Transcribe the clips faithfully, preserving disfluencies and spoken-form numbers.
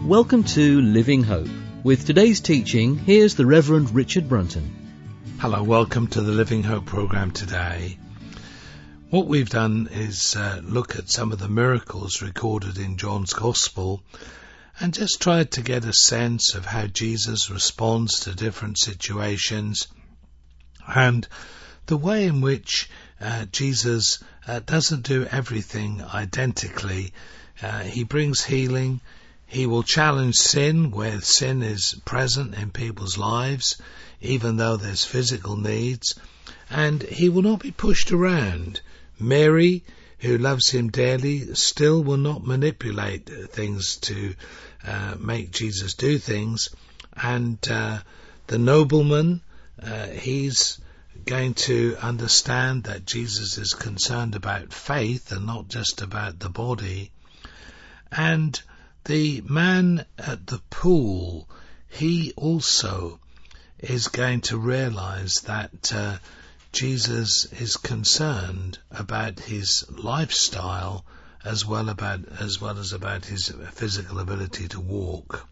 Welcome to Living Hope. With today's teaching, here's the Reverend Richard Brunton. Hello, welcome to the Living Hope program today. What we've done is uh, look at some of the miracles recorded in John's Gospel and just tried to get a sense of how Jesus responds to different situations and the way in which uh, Jesus uh, doesn't do everything identically. Uh, he brings healing. He will challenge sin where sin is present in people's lives, even though there's physical needs, and he will not be pushed around. Mary, who loves him dearly, still will not manipulate things to uh, make Jesus do things, and uh, the nobleman, uh, he's going to understand that Jesus is concerned about faith and not just about the body. And the man at the pool, he also is going to realize that uh, Jesus is concerned about his lifestyle as well about as well as about his physical ability to walk.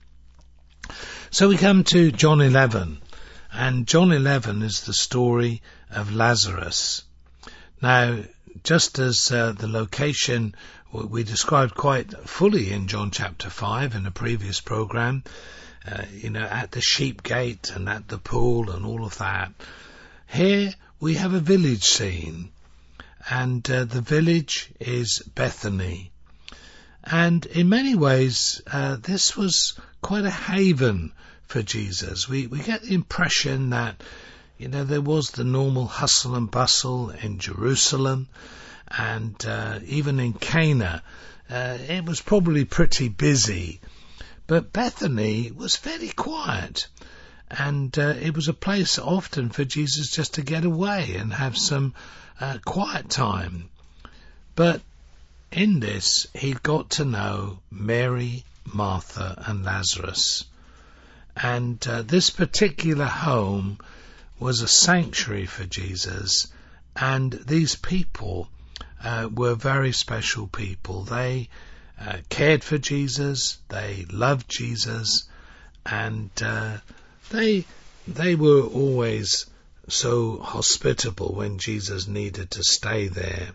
So we come to John eleven, and John eleven is the story of Lazarus. Now, just as uh, the location we described quite fully in John chapter five in a previous program, uh, you know, at the sheep gate and at the pool and all of that, here we have a village scene, and uh, the village is Bethany. And in many ways, uh, this was quite a haven for Jesus. We, we get the impression that, you know, there was the normal hustle and bustle in Jerusalem, and uh, even in Cana, uh, it was probably pretty busy. But Bethany was very quiet, and uh, it was a place often for Jesus just to get away and have some uh, quiet time. But in this, he got to know Mary, Martha, and Lazarus. And uh, this particular home was a sanctuary for Jesus, and these people uh, were very special people. They uh, cared for Jesus, they loved Jesus, and uh, they they were always so hospitable when Jesus needed to stay there.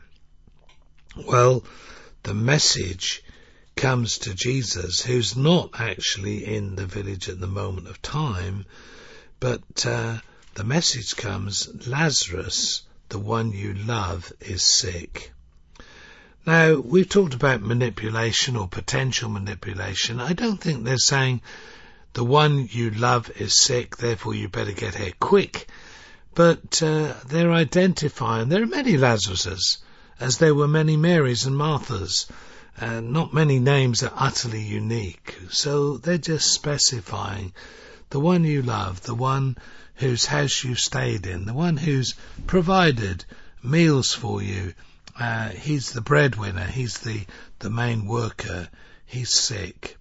Well, the message comes to Jesus, who's not actually in the village at the moment of time, but uh, the message comes, Lazarus, the one you love, is sick. Now, we've talked about manipulation or potential manipulation. I don't think they're saying the one you love is sick, therefore you better get here quick. But uh, they're identifying, there are many Lazaruses, as there were many Marys and Marthas. Uh, not many names are utterly unique. So they're just specifying the one you love, the one whose house you stayed in, the one who's provided meals for you. Uh, he's the breadwinner, he's the, the main worker, he's sick.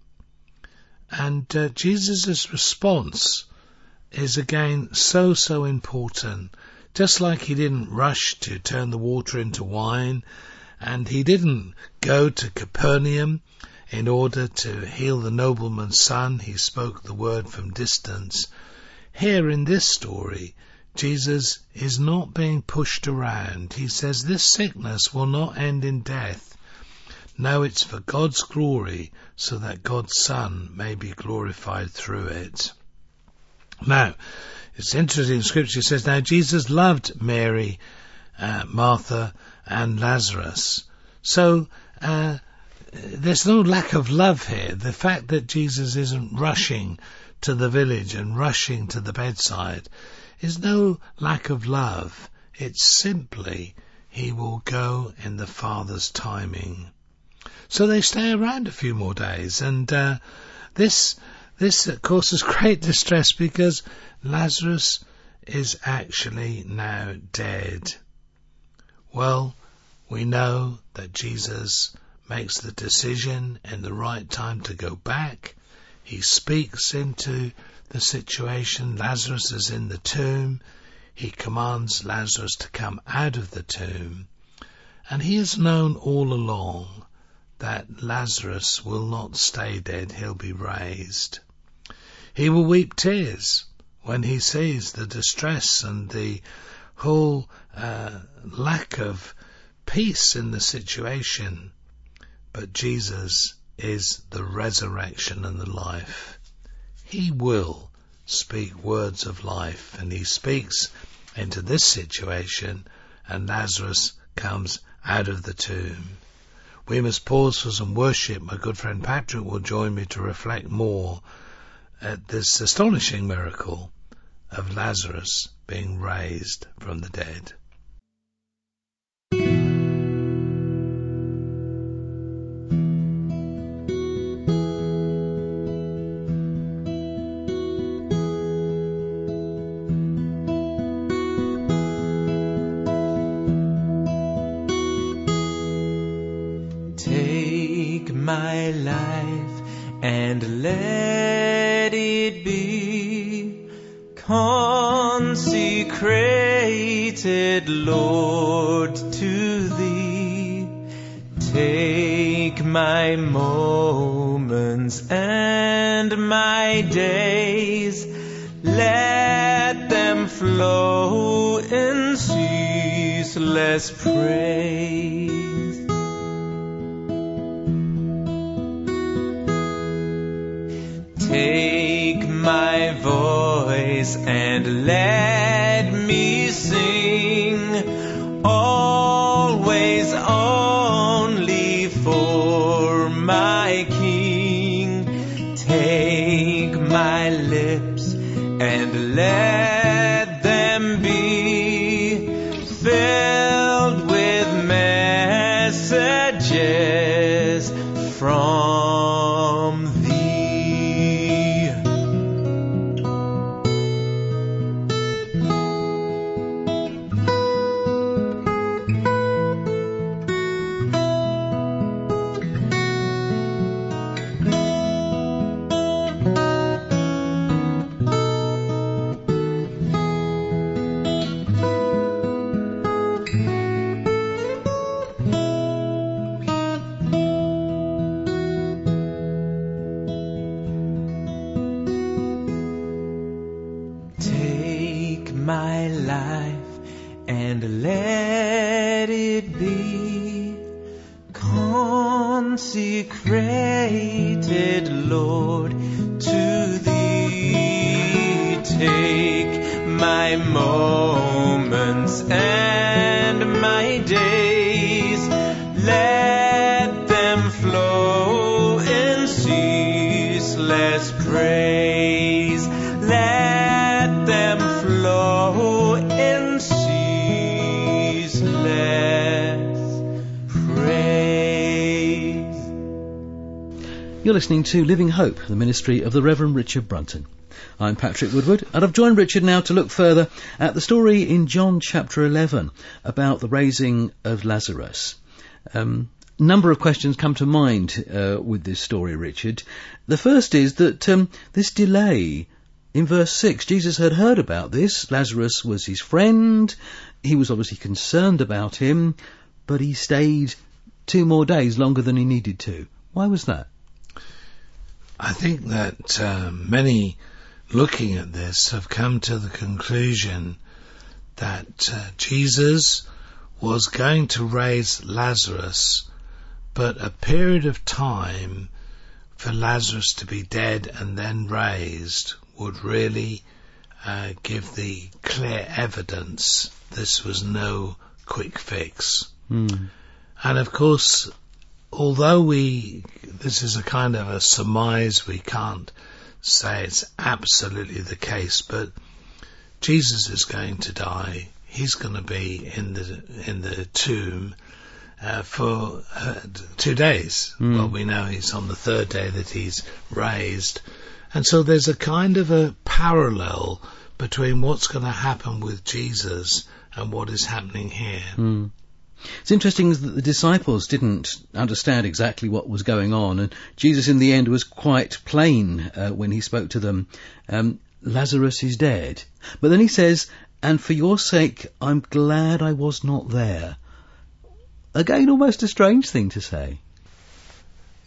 And uh, Jesus' response is again so, so important. Just like he didn't rush to turn the water into wine, and he didn't go to Capernaum in order to heal the nobleman's son, he spoke the word from distance. Here in this story, Jesus is not being pushed around. He says this sickness will not end in death. No, it's for God's glory, so that God's Son may be glorified through it. Now, it's interesting, Scripture says, now Jesus loved Mary, uh, Martha, and Lazarus. So, uh, there's no lack of love here. The fact that Jesus isn't rushing to the village and rushing to the bedside is no lack of love. It's simply he will go in the Father's timing. So they stay around a few more days, and uh, this this causes great distress because Lazarus is actually now dead. Well, we know that Jesus makes the decision in the right time to go back. He speaks into the situation. Lazarus is in the tomb. He commands Lazarus to come out of the tomb. And he has known all along that Lazarus will not stay dead, he'll be raised. He will weep tears when he sees the distress and the whole uh, lack of peace in the situation. But Jesus is the resurrection and the life. He will speak words of life, and he speaks into this situation, and Lazarus comes out of the tomb. We must pause for some worship. My good friend Patrick will join me to reflect more at this astonishing miracle of Lazarus being raised from the dead. Take my life and let it be consecrated, Lord, to Thee. Take my moments and my days, let them flow in ceaseless praise. Take my voice and let me sing, always only for my King. Take my lips and let them be filled with messages from Thee. Take my life and let it be consecrated, Lord, to Thee. Take my moments and my days, let them flow in ceaseless praise. Let them flow in ceaseless praise. You're listening to Living Hope, the ministry of the Reverend Richard Brunton. I'm Patrick Woodward, and I've joined Richard now to look further at the story in John chapter eleven about the raising of Lazarus. Um, a number of questions come to mind uh, with this story, Richard. The first is that um, this delay in verse six, Jesus had heard about this. Lazarus was his friend. He was obviously concerned about him, but he stayed two more days longer than he needed to. Why was that? I think that uh, many looking at this have come to the conclusion that uh, Jesus was going to raise Lazarus, but a period of time for Lazarus to be dead and then raised would really uh, give the clear evidence this was no quick fix. Mm. And of course, although we, this is a kind of a surmise, we can't say it's absolutely the case, but Jesus is going to die. He's going to be in the in the tomb uh, for uh, two days. Mm. Well, we know he's on the third day that he's raised. And so there's a kind of a parallel between what's going to happen with Jesus and what is happening here. Mm. It's interesting that the disciples didn't understand exactly what was going on, and Jesus in the end was quite plain uh, when he spoke to them. Um, Lazarus is dead. But then he says, and for your sake I'm glad I was not there. Again, almost a strange thing to say.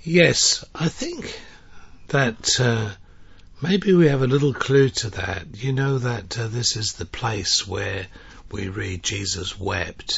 Yes, I think that uh, maybe we have a little clue to that. You know that uh, this is the place where we read Jesus wept.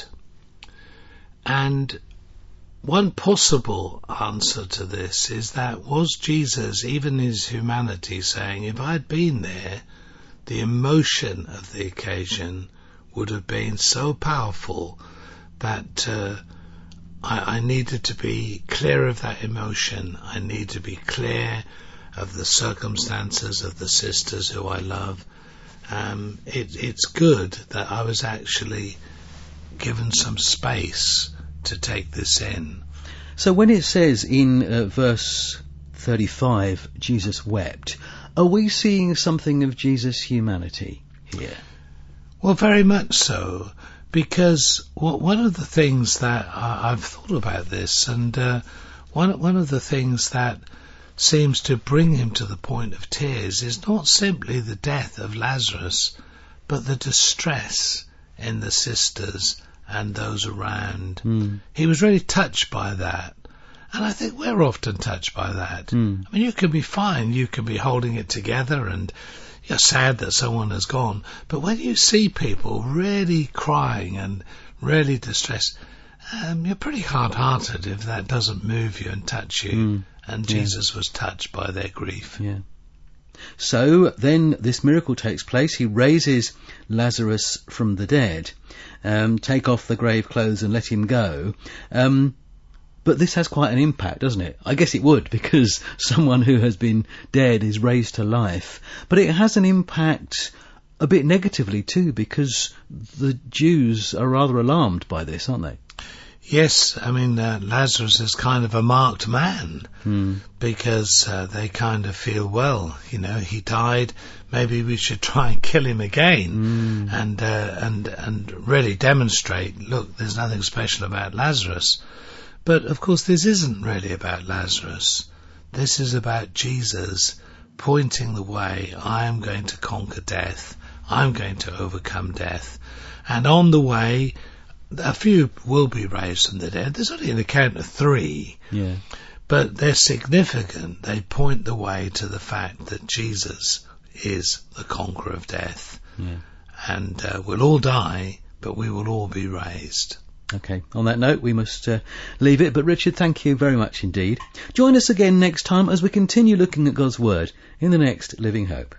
And one possible answer to this is that was Jesus, even his humanity, saying, if I'd been there, the emotion of the occasion would have been so powerful that uh, I, I needed to be clear of that emotion. I need to be clear of the circumstances of the sisters who I love. Um, it, it's good that I was actually given some space to take this in. So when it says in uh, verse thirty-five, Jesus wept, are we seeing something of Jesus' humanity here? Well, very much so, because one of the things that I've thought about this, and uh, one one of the things that seems to bring him to the point of tears is not simply the death of Lazarus, but the distress in the sisters and those around. Mm. He was really touched by that. And I think we're often touched by that. Mm. I mean, you can be fine, you can be holding it together and you're sad that someone has gone. But when you see people really crying and really distressed, um, you're pretty hard-hearted if that doesn't move you and touch you. Mm. And Yeah. Jesus was touched by their grief. Yeah. So then this miracle takes place. He raises Lazarus from the dead. Um, take off the grave clothes and let him go. Um, but this has quite an impact, doesn't it? I guess it would, because someone who has been dead is raised to life. But it has an impact a bit negatively too, because the Jews are rather alarmed by this, aren't they? Yes, I mean, uh, Lazarus is kind of a marked man, Hmm. because uh, they kind of feel, well, you know, he died, maybe we should try and kill him again, Mm. and uh, and and really demonstrate, look, there's nothing special about Lazarus. But of course this isn't really about Lazarus. This is about Jesus pointing the way. I am going to conquer death. I'm going to overcome death. And on the way, a few will be raised from the dead. There's only an account of three. Yeah. But they're significant. They point the way to the fact that Jesus is the conqueror of death. Yeah. And uh, we'll all die, but we will all be raised. Okay, on that note, we must uh, leave it. But Richard, thank you very much indeed. Join us again next time as we continue looking at God's Word in the next Living Hope.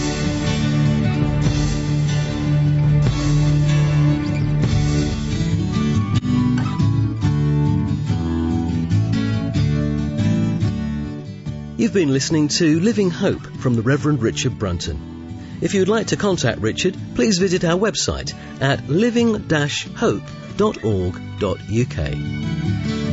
You've been listening to Living Hope from the Reverend Richard Brunton. If you'd like to contact Richard, please visit our website at living dash hope dot org dot uk.